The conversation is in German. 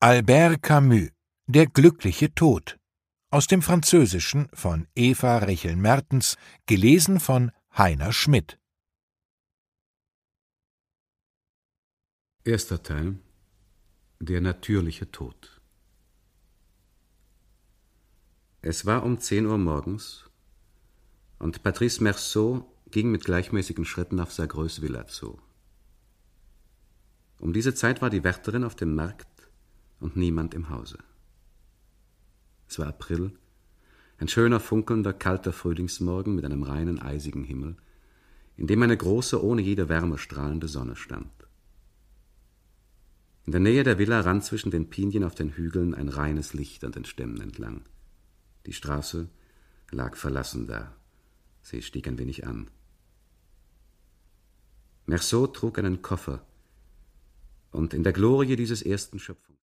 Albert Camus, Der glückliche Tod. Aus dem Französischen von Eva Rechel-Mertens, gelesen von Heiner Schmidt. Erster Teil: Der natürliche Tod. Es war um 10 Uhr morgens, und Patrice Meursault ging mit gleichmäßigen Schritten auf Sagrös Villa zu. Um diese Zeit war die Wärterin auf dem Markt und niemand im Hause. Es war April, ein schöner, funkelnder, kalter Frühlingsmorgen mit einem reinen, eisigen Himmel, in dem eine große, ohne jede Wärme strahlende Sonne stand. In der Nähe der Villa rann zwischen den Pinien auf den Hügeln ein reines Licht an den Stämmen entlang. Die Straße lag verlassen da. Sie stieg ein wenig an. Meursault trug einen Koffer, und in der Glorie dieses ersten Schöpfung